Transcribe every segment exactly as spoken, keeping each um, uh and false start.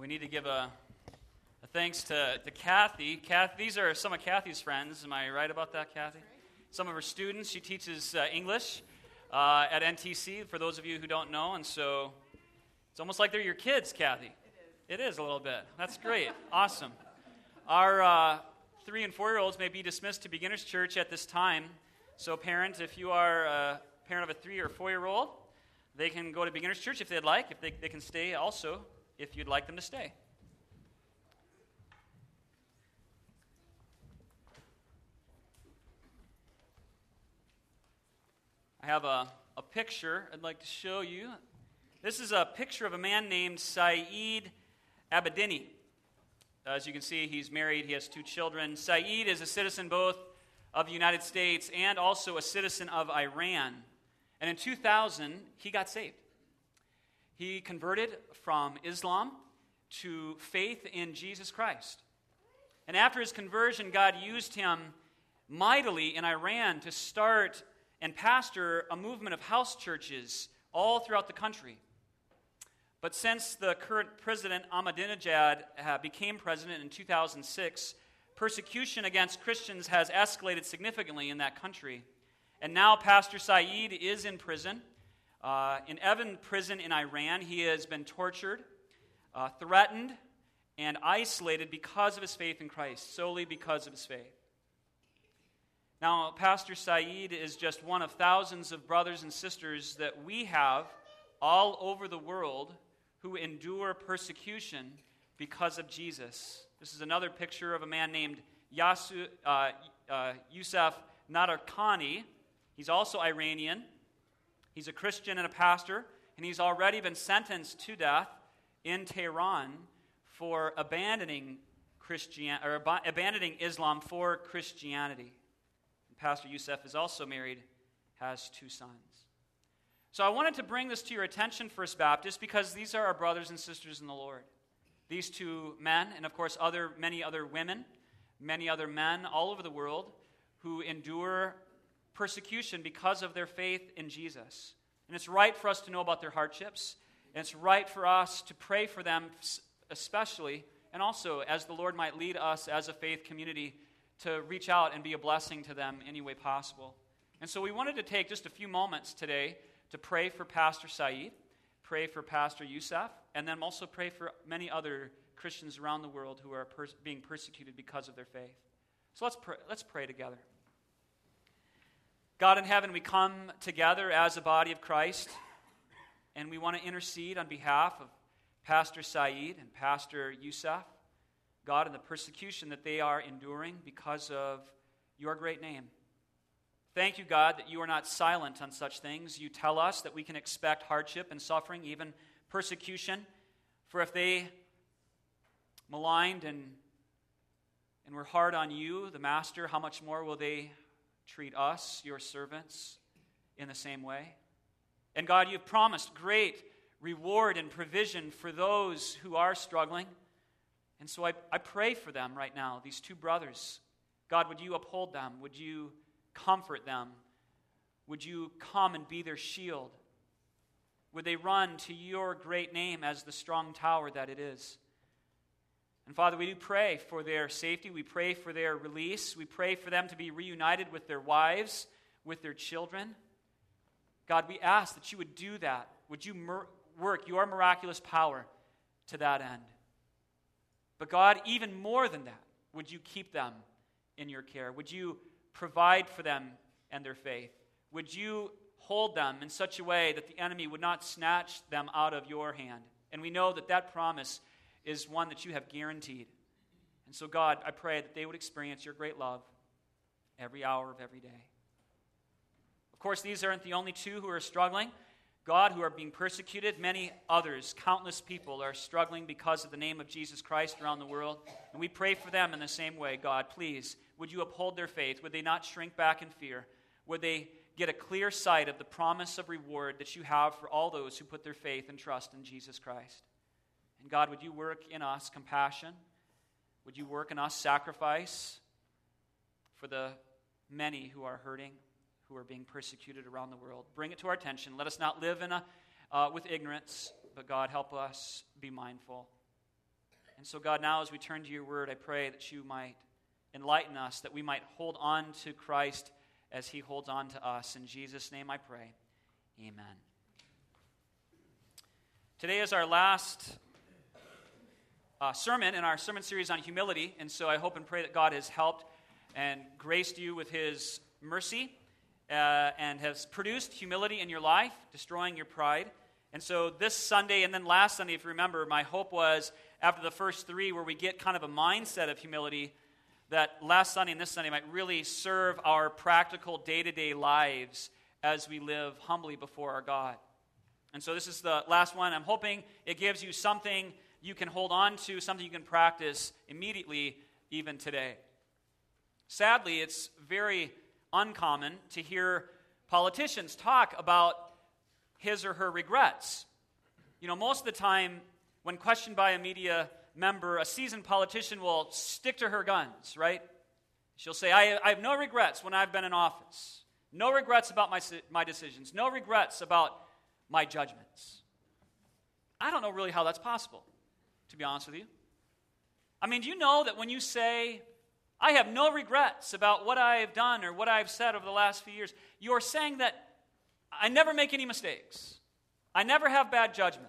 We need to give a, a thanks to, to Kathy. Kath, these are some of Kathy's friends. Am I right about that, Kathy? Some of her students. She teaches uh, English uh, at N T C, for those of you who don't know. And so it's almost like they're your kids, Kathy. It is. It is a little bit. That's great. Awesome. Our uh, three and four-year-olds may be dismissed to Beginners Church at this time. So parents, if you are a parent of a three or four-year-old, they can go to Beginners Church if they'd like. If they, they can stay also, if you'd like them to stay. I have a, a picture I'd like to show you. This is a picture of a man named Saeed Abedini. As you can see, he's married. He has two children. Saeed is a citizen both of the United States and also a citizen of Iran. And in two thousand, he got saved. He converted from Islam to faith in Jesus Christ. And after his conversion, God used him mightily in Iran to start and pastor a movement of house churches all throughout the country. But since the current president, Ahmadinejad, uh, became president in two thousand six, persecution against Christians has escalated significantly in that country. And now Pastor Saeed is in prison. Uh, in Evin prison in Iran, he has been tortured, uh, threatened, and isolated because of his faith in Christ, solely because of his faith. Now, Pastor Saeed is just one of thousands of brothers and sisters that we have all over the world who endure persecution because of Jesus. This is another picture of a man named Yasu, uh, uh, Yusuf Nadarkhani. He's also Iranian. He's a Christian and a pastor, and he's already been sentenced to death in Tehran for abandoning Christian or ab- abandoning Islam for Christianity. And Pastor Yusuf is also married, has two sons. So I wanted to bring this to your attention, First Baptist, because these are our brothers and sisters in the Lord. These two men, and of course other many other women, many other men all over the world who endure persecution because of their faith in Jesus. And it's right for us to know about their hardships, and it's right for us to pray for them especially, and also as the Lord might lead us as a faith community to reach out and be a blessing to them any way possible. And so we wanted to take just a few moments today to pray for Pastor Saeed, pray for Pastor Yusuf, and then also pray for many other Christians around the world who are pers- being persecuted because of their faith. So let's pray, let's pray together. God in heaven, we come together as a body of Christ, and we want to intercede on behalf of Pastor Saeed and Pastor Yusuf, God, in the persecution that they are enduring because of your great name. Thank you, God, that you are not silent on such things. You tell us that we can expect hardship and suffering, even persecution. For if they maligned and, and were hard on you, the Master, how much more will they treat us, your servants, in the same way? And God, you've promised great reward and provision for those who are struggling. And so I, I pray for them right now, these two brothers. God, would you uphold them? Would you comfort them? Would you come and be their shield? Would they run to your great name as the strong tower that it is? And Father, we do pray for their safety. We pray for their release. We pray for them to be reunited with their wives, with their children. God, we ask that you would do that. Would you mer- work your miraculous power to that end? But God, even more than that, would you keep them in your care? Would you provide for them and their faith? Would you hold them in such a way that the enemy would not snatch them out of your hand? And we know that that promise is one that you have guaranteed. And so, God, I pray that they would experience your great love every hour of every day. Of course, these aren't the only two who are struggling. God, who are being persecuted, many others, countless people are struggling because of the name of Jesus Christ around the world. And we pray for them in the same way. God, please, would you uphold their faith? Would they not shrink back in fear? Would they get a clear sight of the promise of reward that you have for all those who put their faith and trust in Jesus Christ? And God, would you work in us compassion? Would you work in us sacrifice for the many who are hurting, who are being persecuted around the world? Bring it to our attention. Let us not live in a, uh, with ignorance, but God, help us be mindful. And so, God, now as we turn to your word, I pray that you might enlighten us, that we might hold on to Christ as he holds on to us. In Jesus' name I pray. Amen. Today is our last uh, sermon in our sermon series on humility, and so I hope and pray that God has helped and graced you with his mercy uh, and has produced humility in your life, destroying your pride. And so this Sunday and then last Sunday, if you remember, my hope was after the first three where we get kind of a mindset of humility, that last Sunday and this Sunday might really serve our practical day-to-day lives as we live humbly before our God. And so this is the last one. I'm hoping it gives you something you can hold on to, something you can practice immediately, even today. Sadly, it's very uncommon to hear politicians talk about his or her regrets. You know, most of the time, when questioned by a media member, a seasoned politician will stick to her guns, right? She'll say, I, I have no regrets when I've been in office. No regrets about my, my decisions. No regrets about my judgments. I don't know really how that's possible, to be honest with you. I mean, do you know that when you say, I have no regrets about what I have done or what I've said over the last few years, you're saying that I never make any mistakes. I never have bad judgment.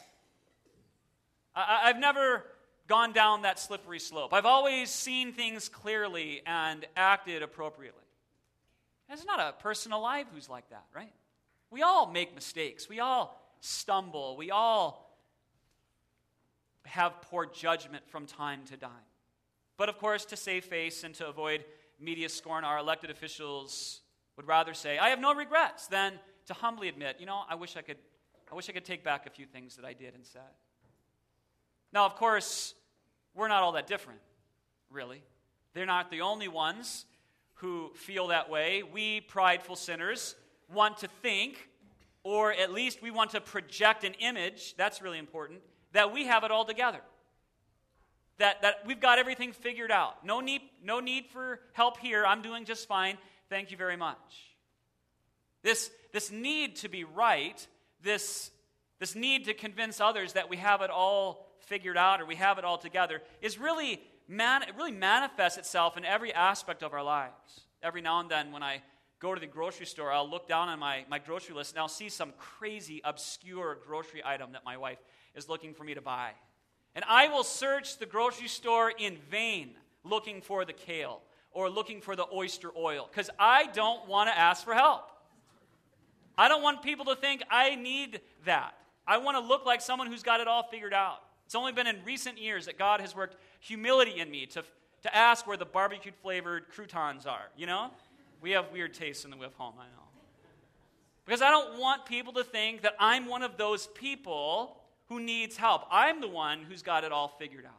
I, I've never gone down that slippery slope. I've always seen things clearly and acted appropriately. There's not a person alive who's like that, right? We all make mistakes. We all stumble. We all have poor judgment from time to time. But of course, to save face and to avoid media scorn, our elected officials would rather say, I have no regrets, than to humbly admit, you know, I wish I could I wish I could take back a few things that I did and said. Now, of course, we're not all that different, really. They're not the only ones who feel that way. We prideful sinners want to think, or at least we want to project an image, that's really important, that we have it all together. That, that we've got everything figured out. No need, no need for help here. I'm doing just fine. Thank you very much. This, this need to be right, this, this need to convince others that we have it all figured out or we have it all together is really, man, it really manifests itself in every aspect of our lives. Every now and then when I go to the grocery store, I'll look down on my, my grocery list and I'll see some crazy, obscure grocery item that my wife is looking for me to buy. And I will search the grocery store in vain looking for the kale or looking for the oyster oil because I don't want to ask for help. I don't want people to think I need that. I want to look like someone who's got it all figured out. It's only been in recent years that God has worked humility in me to, to ask where the barbecue-flavored croutons are, you know? We have weird tastes in the Whiff home, I know. Because I don't want people to think that I'm one of those people who needs help. I'm the one who's got it all figured out.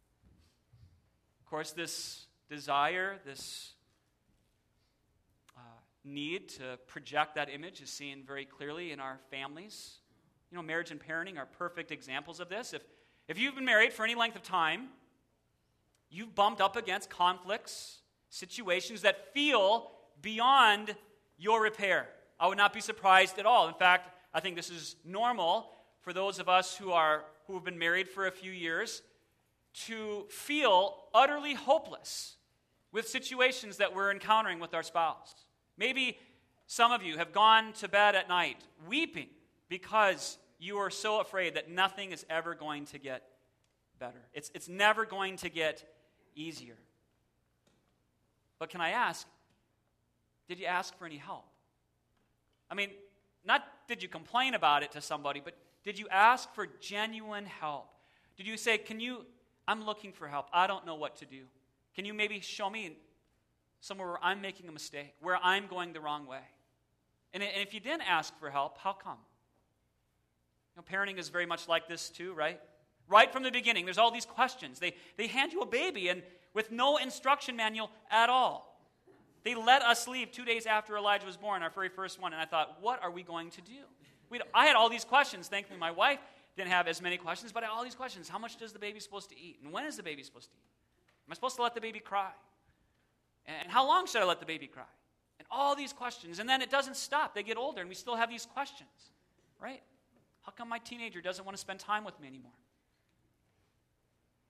Of course, this desire, this uh, need to project that image is seen very clearly in our families. You know, marriage and parenting are perfect examples of this. If, if you've been married for any length of time, you've bumped up against conflicts, situations that feel beyond your repair. I would not be surprised at all. In fact, I think this is normal for those of us who are who have been married for a few years to feel utterly hopeless with situations that we're encountering with our spouse. Maybe some of you have gone to bed at night weeping because you are so afraid that nothing is ever going to get better. It's, it's never going to get easier. But can I ask, did you ask for any help? I mean, not did you complain about it to somebody, but did you ask for genuine help? Did you say, can you, I'm looking for help. I don't know what to do. Can you maybe show me somewhere where I'm making a mistake, where I'm going the wrong way? And if you didn't ask for help, how come? You know, parenting is very much like this too, right? Right from the beginning, there's all these questions. They, they hand you a baby and with no instruction manual at all. They let us leave two days after Elijah was born, our very first one, and I thought, what are we going to do? We'd, I had all these questions. Thankfully, my wife didn't have as many questions, but I had all these questions. How much does the baby supposed to eat? And when is the baby supposed to eat? Am I supposed to let the baby cry? And how long should I let the baby cry? And all these questions. And then it doesn't stop. They get older, and we still have these questions, right? How come my teenager doesn't want to spend time with me anymore?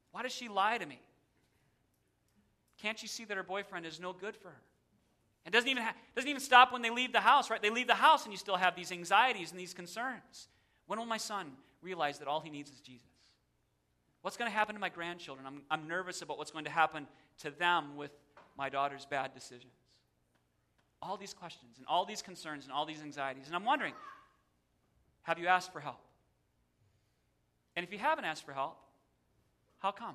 Why does she lie to me? Can't you see that her boyfriend is no good for her? It doesn't even ha- doesn't even stop when they leave the house, right? They leave the house and you still have these anxieties and these concerns. When will my son realize that all he needs is Jesus? What's going to happen to my grandchildren? I'm, I'm nervous about what's going to happen to them with my daughter's bad decisions. All these questions and all these concerns and all these anxieties. And I'm wondering, have you asked for help? And if you haven't asked for help, how come?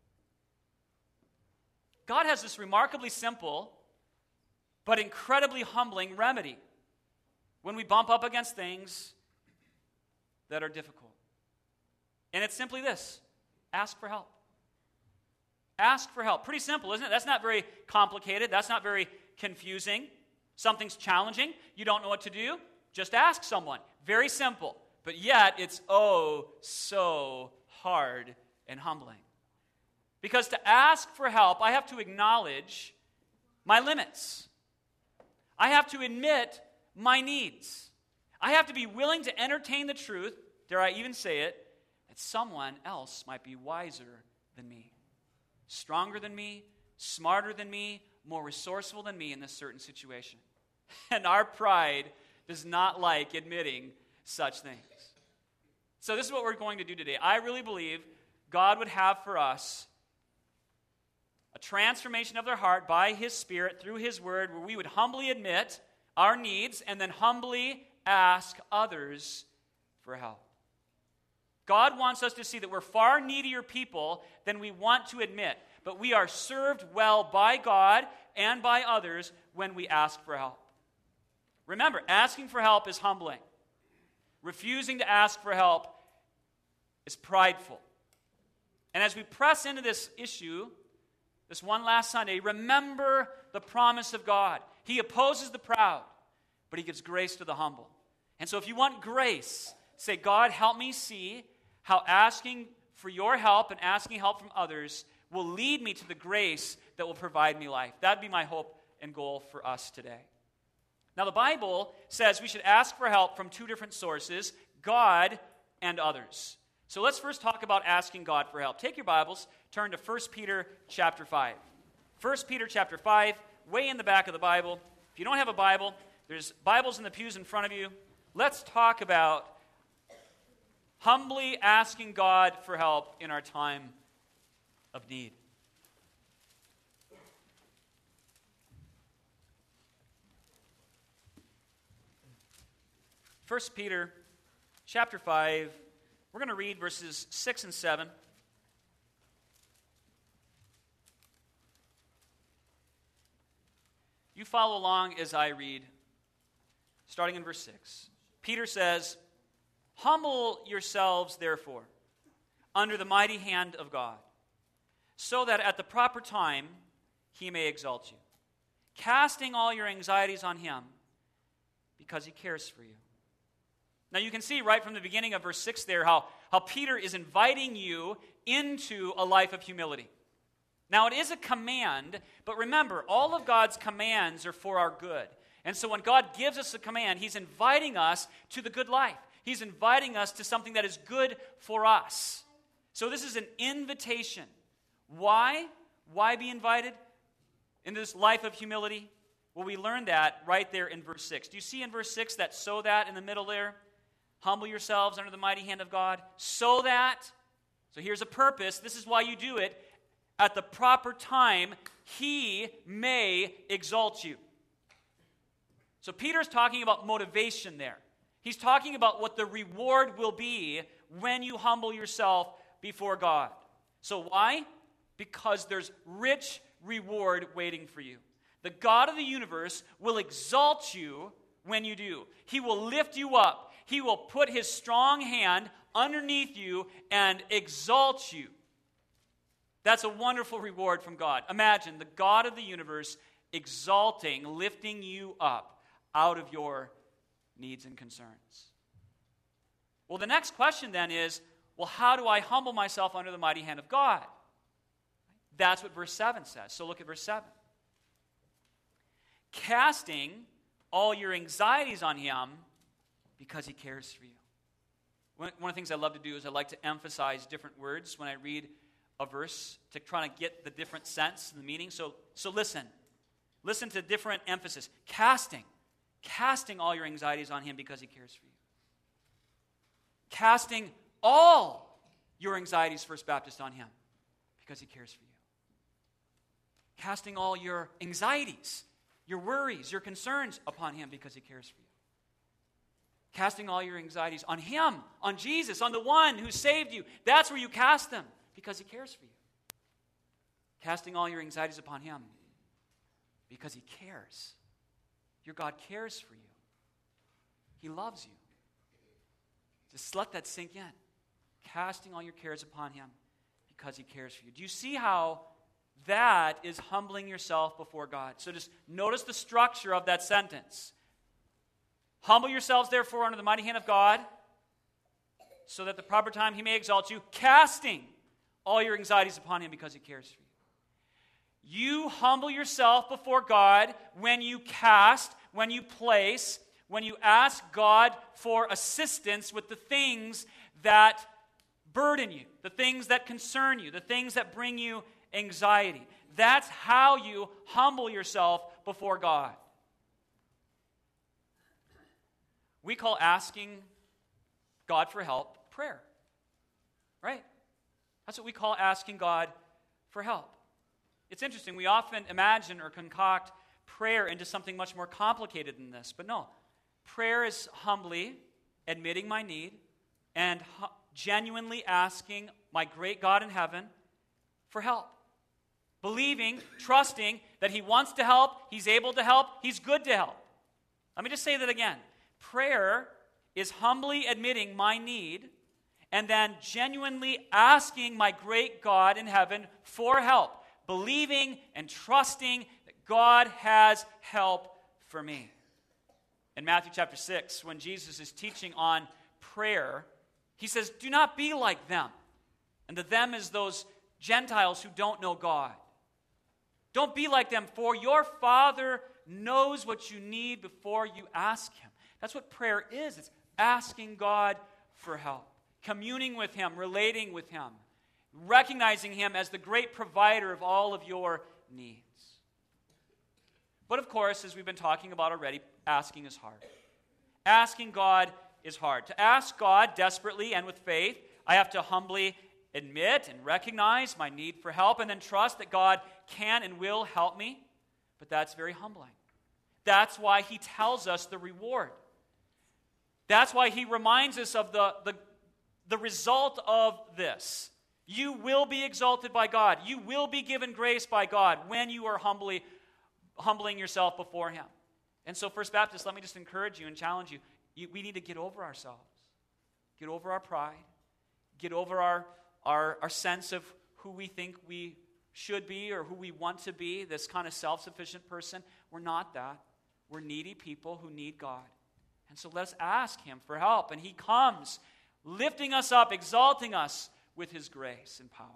God has this remarkably simple but incredibly humbling remedy when we bump up against things that are difficult. And it's simply this: ask for help. Ask for help. Pretty simple, isn't it? That's not very complicated. That's not very confusing. Something's challenging. You don't know what to do. Just ask someone. Very simple. But yet, it's oh so hard and humbling. Because to ask for help, I have to acknowledge my limits. I have to admit my needs. I have to be willing to entertain the truth, dare I even say it, that someone else might be wiser than me, stronger than me, smarter than me, more resourceful than me in this certain situation. And our pride does not like admitting such things. So this is what we're going to do today. I really believe God would have for us a transformation of their heart by His Spirit through His Word, where we would humbly admit our needs and then humbly ask others for help. God wants us to see that we're far needier people than we want to admit, but we are served well by God and by others when we ask for help. Remember, asking for help is humbling. Refusing to ask for help is prideful. And as we press into this issue, this one last Sunday, remember the promise of God. He opposes the proud, but He gives grace to the humble. And so if you want grace, say, God, help me see how asking for your help and asking help from others will lead me to the grace that will provide me life. That'd be my hope and goal for us today. Now, the Bible says we should ask for help from two different sources, God and others. So let's first talk about asking God for help. Take your Bibles, turn to First Peter chapter five. First Peter chapter five, way in the back of the Bible. If you don't have a Bible, there's Bibles in the pews in front of you. Let's talk about humbly asking God for help in our time of need. First Peter chapter five, we're going to read verses six and seven. You follow along as I read, starting in verse six. Peter says, "Humble yourselves, therefore, under the mighty hand of God, so that at the proper time He may exalt you, casting all your anxieties on Him, because He cares for you." Now you can see right from the beginning of verse six there how, how Peter is inviting you into a life of humility. Now it is a command, but remember, all of God's commands are for our good. And so when God gives us a command, He's inviting us to the good life. He's inviting us to something that is good for us. So this is an invitation. Why? Why be invited into this life of humility? Well, we learn that right there in verse six. Do you see in verse six that "so that" in the middle there? Humble yourselves under the mighty hand of God, so that, so here's a purpose, this is why you do it, at the proper time, He may exalt you. So Peter's talking about motivation there. He's talking about what the reward will be when you humble yourself before God. So why? Because there's rich reward waiting for you. The God of the universe will exalt you when you do. He will lift you up. He will put His strong hand underneath you and exalt you. That's a wonderful reward from God. Imagine the God of the universe exalting, lifting you up out of your needs and concerns. Well, the next question then is, well, how do I humble myself under the mighty hand of God? That's what verse seven says. So look at verse seven. Casting all your anxieties on Him because He cares for you. One of the things I love to do is I like to emphasize different words when I read a verse to try to get the different sense and the meaning. So, so listen. Listen to different emphasis. Casting. Casting all your anxieties on him because he cares for you. Casting all your anxieties, First Baptist, on him because he cares for you. Casting all your anxieties, your worries, your concerns upon him because he cares for you. Casting all your anxieties on him, on Jesus, on the one who saved you. That's where you cast them because he cares for you. Casting all your anxieties upon him because he cares. Your God cares for you. He loves you. Just let that sink in. Casting all your cares upon him because he cares for you. Do you see how that is humbling yourself before God? So just notice the structure of that sentence. Humble yourselves, therefore, under the mighty hand of God, so that at the proper time he may exalt you, casting all your anxieties upon him because he cares for you. You humble yourself before God when you cast, when you place, when you ask God for assistance with the things that burden you, the things that concern you, the things that bring you anxiety. That's how you humble yourself before God. We call asking God for help prayer, right? That's what we call asking God for help. It's interesting. We often imagine or concoct prayer into something much more complicated than this. But no, prayer is humbly admitting my need and hu- genuinely asking my great God in heaven for help. Believing, trusting that he wants to help, he's able to help, he's good to help. Let me just say that again. Prayer is humbly admitting my need and then genuinely asking my great God in heaven for help. Believing and trusting that God has help for me. In Matthew chapter six, when Jesus is teaching on prayer, he says, do not be like them. And the them is those Gentiles who don't know God. Don't be like them, for your Father knows what you need before you ask him. That's what prayer is. It's asking God for help, communing with him, relating with him, recognizing him as the great provider of all of your needs. But of course, as we've been talking about already, asking is hard. Asking God is hard. To ask God desperately and with faith, I have to humbly admit and recognize my need for help and then trust that God can and will help me. But that's very humbling. That's why he tells us the reward. That's why he reminds us of the, the, the result of this. You will be exalted by God. You will be given grace by God when you are humbly humbling yourself before him. And so, First Baptist, let me just encourage you and challenge you. you we need to get over ourselves. Get over our pride. Get over our, our, our sense of who we think we should be or who we want to be, this kind of self-sufficient person. We're not that. We're needy people who need God. And so let's ask him for help. And he comes, lifting us up, exalting us with his grace and power.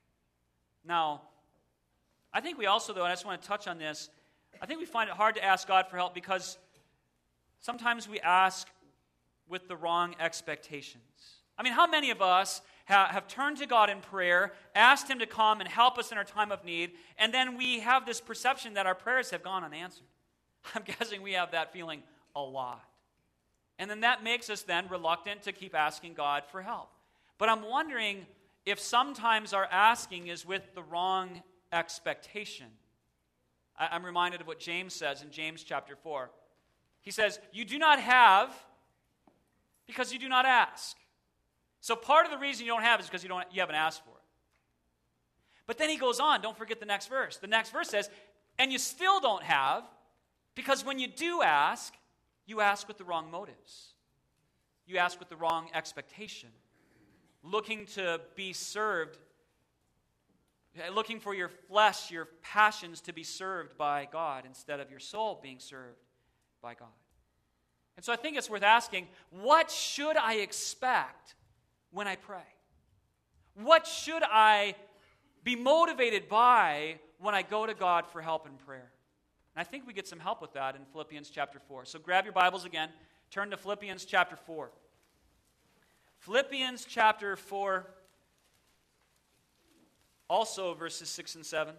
Now, I think we also, though, and I just want to touch on this, I think we find it hard to ask God for help because sometimes we ask with the wrong expectations. I mean, how many of us ha- have turned to God in prayer, asked him to come and help us in our time of need, and then we have this perception that our prayers have gone unanswered? I'm guessing we have that feeling a lot. And then that makes us then reluctant to keep asking God for help. But I'm wondering if sometimes our asking is with the wrong expectation. I, I'm reminded of what James says in James chapter four. He says, you do not have because you do not ask. So part of the reason you don't have is because you don't you haven't asked for it. But then he goes on, don't forget the next verse. The next verse says, and you still don't have because when you do ask, you ask with the wrong motives. You ask with the wrong expectation. Looking to be served, looking for your flesh, your passions to be served by God instead of your soul being served by God. And so I think it's worth asking, what should I expect when I pray? What should I be motivated by when I go to God for help in prayer? And I think we get some help with that in Philippians chapter four. So grab your Bibles again. Turn to Philippians chapter four. Philippians chapter four. Also verses six and seven.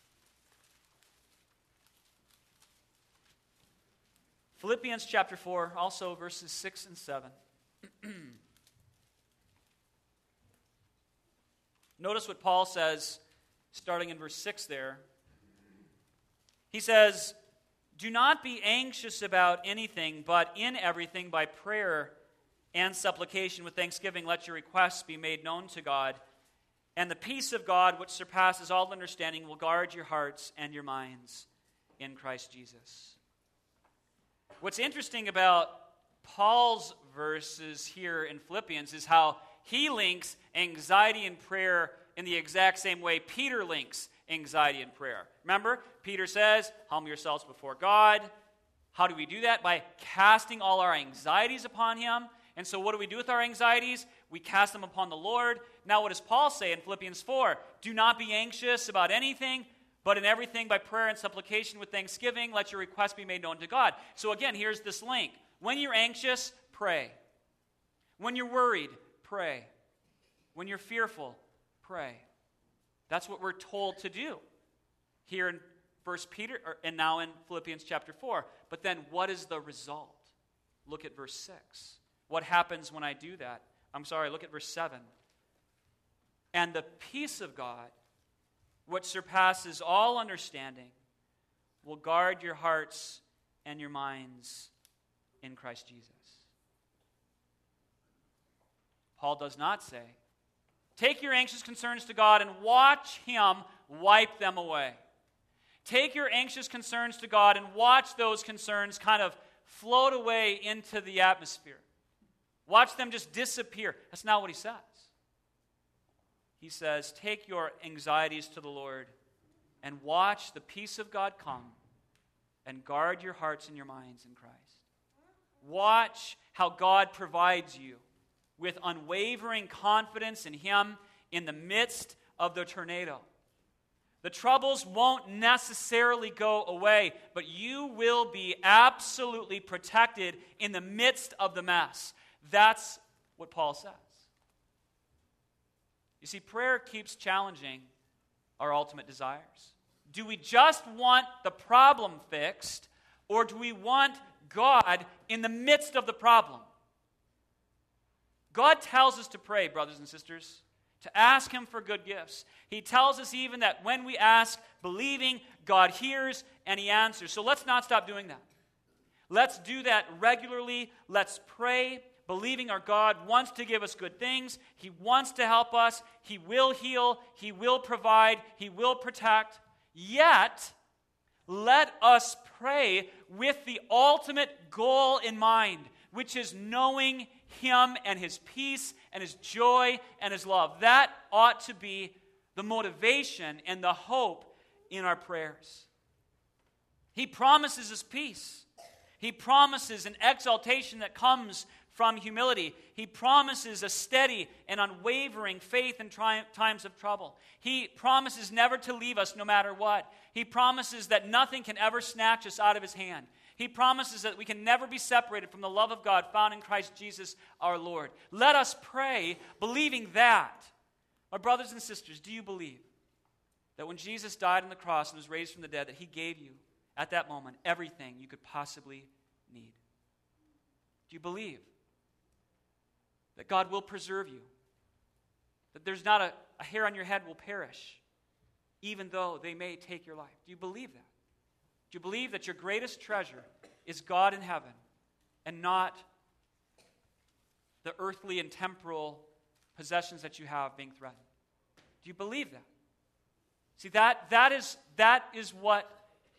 Philippians chapter four, also verses six and seven. Notice what Paul says, starting in verse six there. He says, "Do not be anxious about anything, but in everything by prayer and supplication with thanksgiving let your requests be made known to God. And the peace of God, which surpasses all understanding, will guard your hearts and your minds in Christ Jesus." What's interesting about Paul's verses here in Philippians is how he links anxiety and prayer in the exact same way Peter links anxiety and prayer. Remember, Peter says, humble yourselves before God. How do we do that? By casting all our anxieties upon him. And so what do we do with our anxieties? We cast them upon the Lord. Now what does Paul say in Philippians four? Do not be anxious about anything, but in everything by prayer and supplication with thanksgiving, let your requests be made known to God. So again, here's this link. When you're anxious, pray. When you're worried, pray. When you're fearful, pray. That's what we're told to do here in First Peter, or, and now in Philippians chapter four. But then what is the result? Look at verse six. What happens when I do that? I'm sorry, look at verse seven. And the peace of God, which surpasses all understanding, will guard your hearts and your minds in Christ Jesus. Paul does not say, take your anxious concerns to God and watch him wipe them away. Take your anxious concerns to God and watch those concerns kind of float away into the atmosphere. Watch them just disappear. That's not what he says. He says, take your anxieties to the Lord and watch the peace of God come and guard your hearts and your minds in Christ. Watch how God provides you with unwavering confidence in him in the midst of the tornado. The troubles won't necessarily go away, but you will be absolutely protected in the midst of the mess. That's what Paul says. You see, prayer keeps challenging our ultimate desires. Do we just want the problem fixed, or do we want God in the midst of the problem? God tells us to pray, brothers and sisters, to ask him for good gifts. He tells us even that when we ask, believing, God hears and he answers. So let's not stop doing that. Let's do that regularly. Let's pray, believing our God wants to give us good things. He wants to help us. He will heal. He will provide. He will protect. Yet, let us pray with the ultimate goal in mind, which is knowing him and his peace and his joy and his love. That ought to be the motivation and the hope in our prayers. He promises us peace. He promises an exaltation that comes from humility. He promises a steady and unwavering faith in tri- times of trouble. He promises never to leave us no matter what. He promises that nothing can ever snatch us out of his hand. He promises that we can never be separated from the love of God found in Christ Jesus our Lord. Let us pray believing that. My brothers and sisters, do you believe that when Jesus died on the cross and was raised from the dead, that he gave you at that moment everything you could possibly need? Do you believe that God will preserve you? That there's not a, a hair on your head will perish, even though they may take your life? Do you believe that? Do you believe that your greatest treasure is God in heaven and not the earthly and temporal possessions that you have being threatened? Do you believe that? See, that, that, is, that is what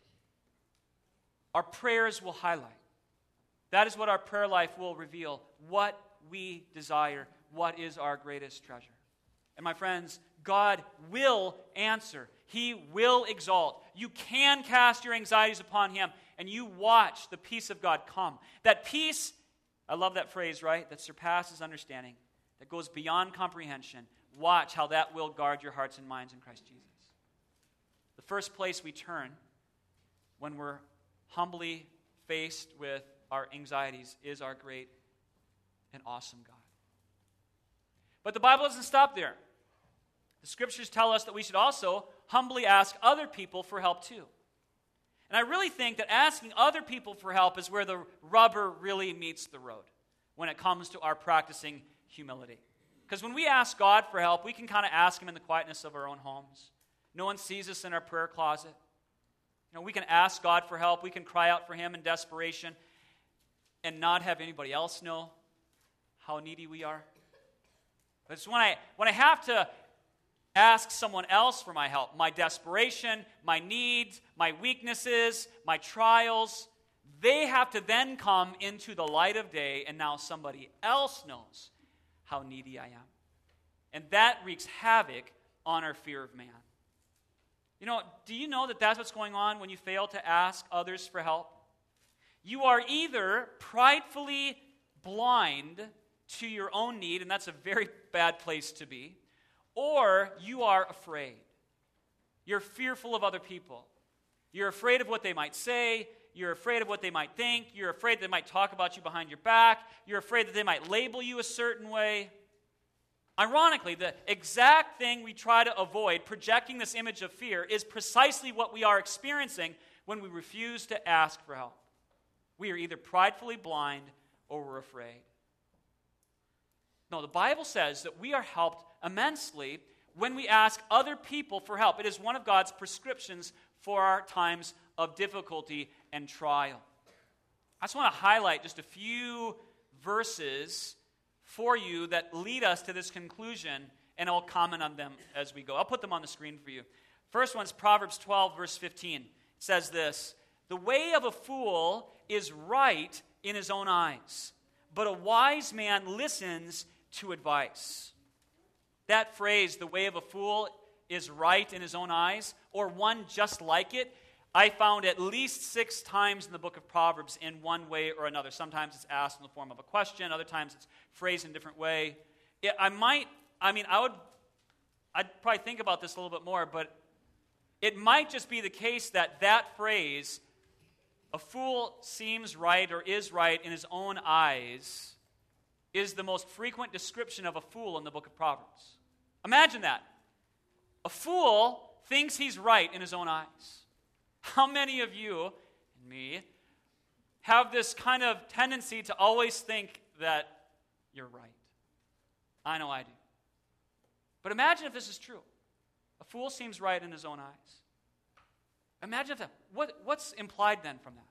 our prayers will highlight. That is what our prayer life will reveal, what we desire, what is our greatest treasure. And my friends, God will answer. He will exalt. You can cast your anxieties upon him, and you watch the peace of God come. That peace, I love that phrase, right? That surpasses understanding, that goes beyond comprehension. Watch how that will guard your hearts and minds in Christ Jesus. The first place we turn when we're humbly faced with our anxieties is our great and awesome God. But the Bible doesn't stop there. The scriptures tell us that we should also humbly ask other people for help too. And I really think that asking other people for help is where the rubber really meets the road when it comes to our practicing humility. Because when we ask God for help, we can kind of ask Him in the quietness of our own homes. No one sees us in our prayer closet. You know, we can ask God for help. We can cry out for Him in desperation and not have anybody else know how needy we are. But it's when I, when I have to ask someone else for my help, my desperation, my needs, my weaknesses, my trials, they have to then come into the light of day, and now somebody else knows how needy I am. And that wreaks havoc on our fear of man. You know, do you know that that's what's going on when you fail to ask others for help? You are either pridefully blind to your own need, and that's a very bad place to be, or you are afraid. You're fearful of other people. You're afraid of what they might say. You're afraid of what they might think. You're afraid they might talk about you behind your back. You're afraid that they might label you a certain way. Ironically, the exact thing we try to avoid, projecting this image of fear, is precisely what we are experiencing when we refuse to ask for help. We are either pridefully blind or we're afraid. No, the Bible says that we are helped immensely when we ask other people for help. It is one of God's prescriptions for our times of difficulty and trial. I just want to highlight just a few verses for you that lead us to this conclusion, and I'll comment on them as we go. I'll put them on the screen for you. First one's Proverbs twelve, verse fifteen. It says this: "The way of a fool is right in his own eyes, but a wise man listens to advice." That phrase, "the way of a fool is right in his own eyes," or one just like it, I found at least six times in the book of Proverbs in one way or another. Sometimes it's asked in the form of a question. Other times it's phrased in a different way. It, I might, I mean, I would, I'd probably think about this a little bit more, but it might just be the case that that phrase, "a fool seems right or is right in his own eyes," is the most frequent description of a fool in the book of Proverbs. Imagine that. A fool thinks he's right in his own eyes. How many of you, and me, have this kind of tendency to always think that you're right? I know I do. But imagine if this is true. A fool seems right in his own eyes. Imagine if that. What, what's implied then from that?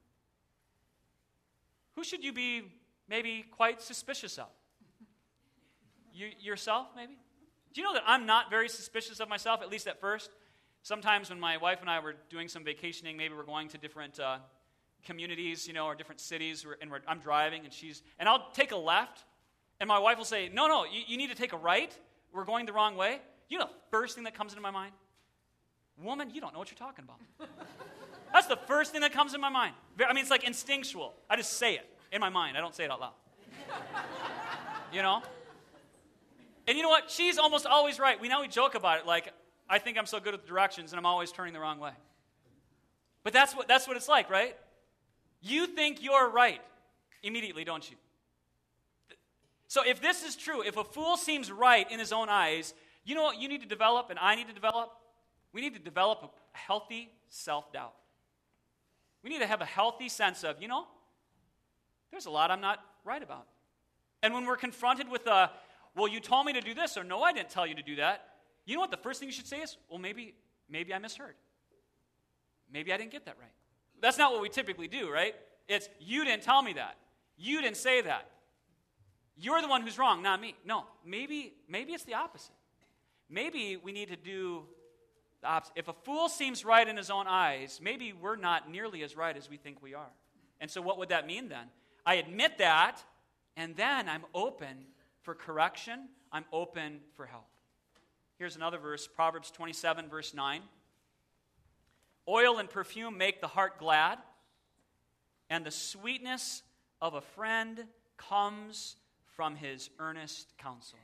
Who should you be maybe quite suspicious of? You, yourself, maybe? Do you know that I'm not very suspicious of myself, at least at first? Sometimes when my wife and I were doing some vacationing, maybe we're going to different uh, communities, you know, or different cities, and we're, I'm driving, and she's, and I'll take a left, and my wife will say, no, no, you, you need to take a right. We're going the wrong way. You know the first thing that comes into my mind? Woman, you don't know what you're talking about. That's the first thing that comes in my mind. I mean, it's like instinctual. I just say it in my mind. I don't say it out loud. You know? And you know what? She's almost always right. We know we joke about it, like, I think I'm so good at the directions, and I'm always turning the wrong way. But that's what that's what it's like, right? You think you're right immediately, don't you? So if this is true, if a fool seems right in his own eyes, you know what you need to develop and I need to develop? We need to develop a healthy self-doubt. We need to have a healthy sense of, you know, there's a lot I'm not right about. And when we're confronted with a, well, you told me to do this, or no, I didn't tell you to do that, you know what the first thing you should say is, well, maybe maybe I misheard. Maybe I didn't get that right. That's not what we typically do, right? It's, you didn't tell me that. You didn't say that. You're the one who's wrong, not me. No, maybe maybe it's the opposite. Maybe we need to do the opposite. If a fool seems right in his own eyes, maybe we're not nearly as right as we think we are. And so what would that mean then? I admit that, and then I'm open for correction. I'm open for help. Here's another verse, Proverbs twenty-seven, verse nine. "Oil and perfume make the heart glad, and the sweetness of a friend comes from his earnest counsel."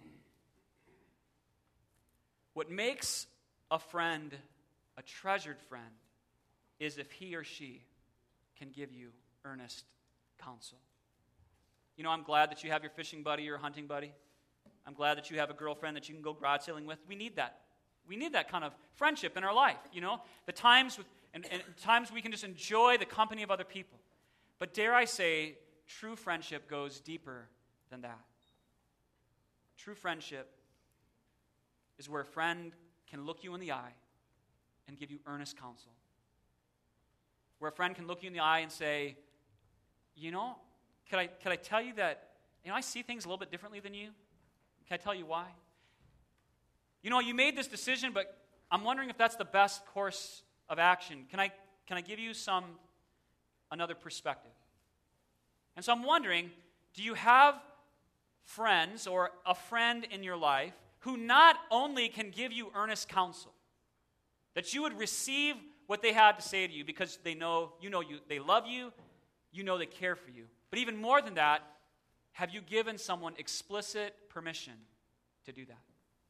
What makes a friend a treasured friend is if he or she can give you earnest counsel. You know, I'm glad that you have your fishing buddy or hunting buddy. I'm glad that you have a girlfriend that you can go garage sailing with. We need that. We need that kind of friendship in our life, you know? The times with, and, and times we can just enjoy the company of other people. But dare I say, true friendship goes deeper than that. True friendship is where a friend can look you in the eye and give you earnest counsel. Where a friend can look you in the eye and say, you know, could I, could I tell you that, you know, I see things a little bit differently than you? Can I tell you why? You know, you made this decision, but I'm wondering if that's the best course of action. Can I, can I give you some, another perspective? And so I'm wondering, do you have friends or a friend in your life who not only can give you earnest counsel, that you would receive what they had to say to you because they know, you know you, they love you, you know they care for you. But even more than that, have you given someone explicit permission to do that?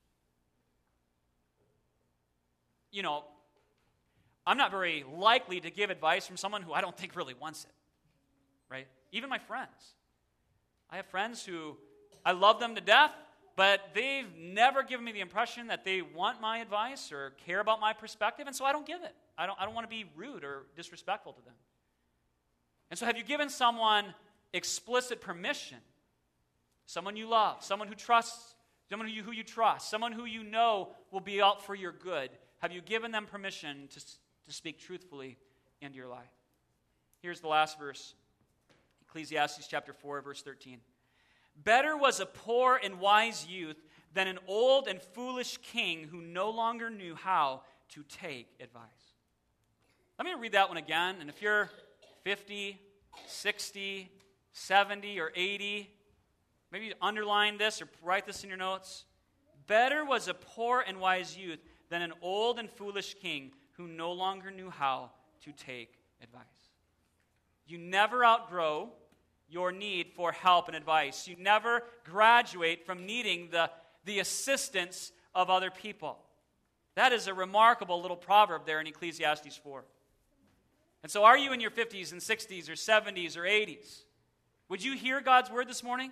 You know, I'm not very likely to give advice from someone who I don't think really wants it, right? Even my friends. I have friends who I love them to death, but they've never given me the impression that they want my advice or care about my perspective, and so I don't give it. I don't, I don't want to be rude or disrespectful to them. And so have you given someone explicit permission? Someone you love, someone who trusts, someone who you, who you trust, someone who you know will be out for your good. Have you given them permission to, to speak truthfully into your life? Here's the last verse. Ecclesiastes chapter four, verse thirteen. Better was a poor and wise youth than an old and foolish king who no longer knew how to take advice. Let me read that one again, and if you're fifty, sixty, seventy, or eighty, maybe underline this or write this in your notes. Better was a poor and wise youth than an old and foolish king who no longer knew how to take advice. You never outgrow your need for help and advice. You never graduate from needing the, the assistance of other people. That is a remarkable little proverb there in Ecclesiastes four. And so are you in your fifties and sixties or seventies or eighties? Would you hear God's word this morning?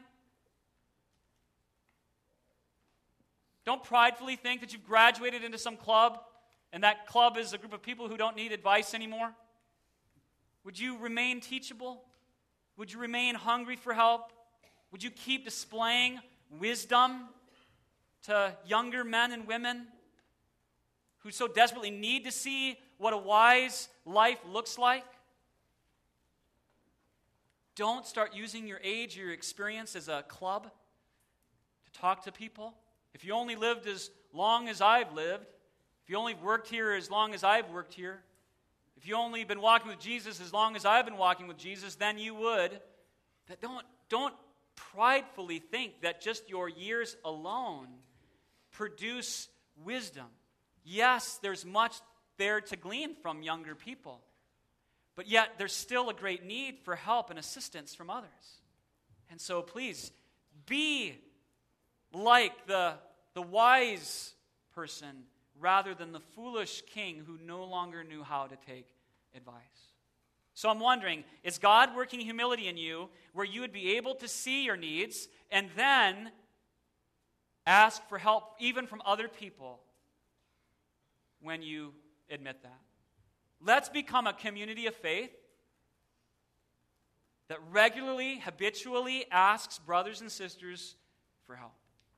Don't pridefully think that you've graduated into some club and that club is a group of people who don't need advice anymore. Would you remain teachable? Would you remain hungry for help? Would you keep displaying wisdom to younger men and women who so desperately need to see what a wise life looks like? Don't start using your age or your experience as a club to talk to people. If you only lived as long as I've lived, if you only worked here as long as I've worked here, if you only been walking with Jesus as long as I've been walking with Jesus, then you would. That don't, don't pridefully think that just your years alone produce wisdom. Yes, there's much there to glean from younger people, but yet there's still a great need for help and assistance from others. And so please, be like the, the wise person rather than the foolish king who no longer knew how to take advice. So I'm wondering, is God working humility in you where you would be able to see your needs and then ask for help even from other people when you admit that? Let's become a community of faith that regularly, habitually asks brothers and sisters for help.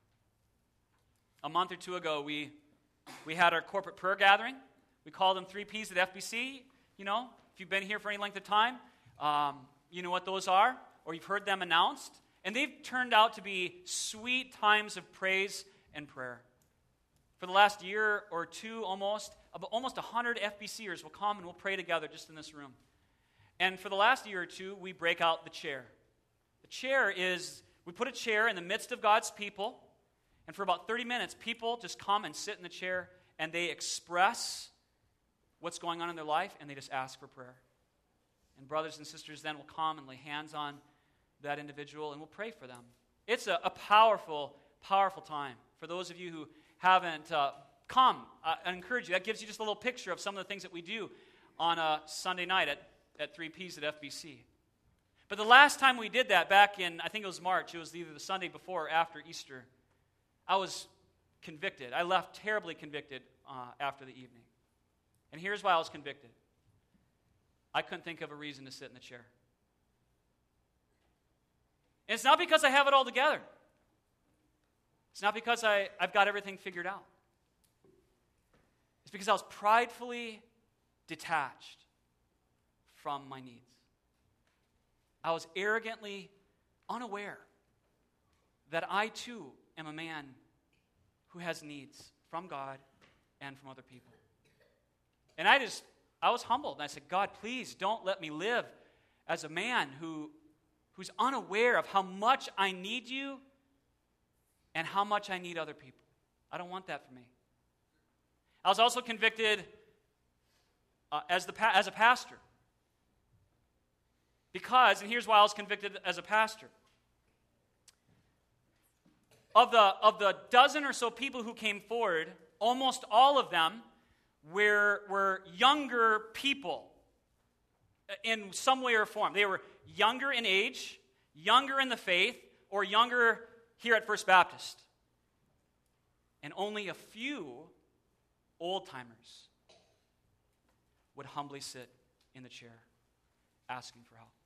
A month or two ago, we we had our corporate prayer gathering. We called them three P's at F B C. You know, if you've been here for any length of time, um, you know what those are, or you've heard them announced. And they've turned out to be sweet times of praise and prayer. For the last year or two almost, about almost one hundred F B C'ers will come and we'll pray together just in this room. And for the last year or two, we break out the chair. The chair is, we put a chair in the midst of God's people, and for about thirty minutes, people just come and sit in the chair, and they express what's going on in their life, and they just ask for prayer. And brothers and sisters then will come and lay hands on that individual, and we'll pray for them. It's a, a powerful, powerful time. For those of you who haven't uh, come, uh, I encourage you. That gives you just a little picture of some of the things that we do on a Sunday night at, at three P's at F B C. But the last time we did that, back in, I think it was March, it was either the Sunday before or after Easter, I was convicted. I left terribly convicted uh, after the evening. And here's why I was convicted. I couldn't think of a reason to sit in the chair. And it's not because I have it all together. It's not because I, I've got everything figured out. It's because I was pridefully detached from my needs. I was arrogantly unaware that I too am a man who has needs from God and from other people. And I just, I was humbled. And I said, God, please don't let me live as a man who, who's unaware of how much I need you and how much I need other people. I don't want that for me. I was also convicted uh, as, the pa- as a pastor. Because, and here's why I was convicted as a pastor. Of the, of the dozen or so people who came forward, almost all of them were, were younger people in some way or form. They were younger in age, younger in the faith, or younger here at First Baptist. And only a few old-timers would humbly sit in the chair asking for help.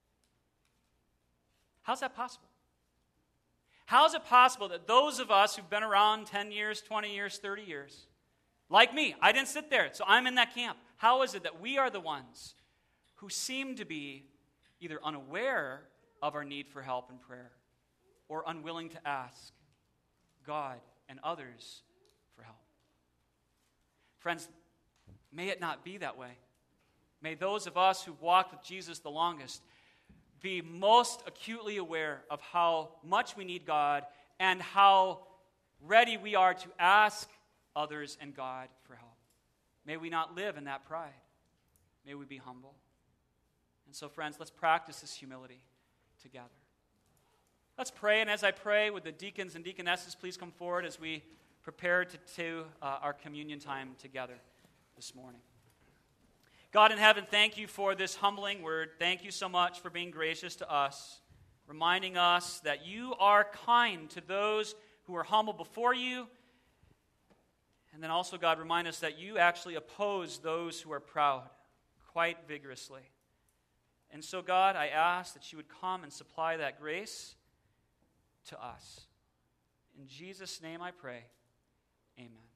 How's that possible? How is it possible that those of us who've been around ten years, twenty years, thirty years, like me, I didn't sit there, so I'm in that camp. How is it that we are the ones who seem to be either unaware of our need for help and prayer or unwilling to ask God and others for help? Friends, may it not be that way. May those of us who've walked with Jesus the longest be most acutely aware of how much we need God and how ready we are to ask others and God for help. May we not live in that pride. May we be humble. And so, friends, let's practice this humility together. Let's pray, and as I pray, would the deacons and deaconesses please come forward as we prepare to, to uh, our communion time together this morning. God in heaven, thank you for this humbling word. Thank you so much for being gracious to us, reminding us that you are kind to those who are humble before you. And then also, God, remind us that you actually oppose those who are proud quite vigorously. And so, God, I ask that you would come and supply that grace to us. In Jesus' name I pray, amen.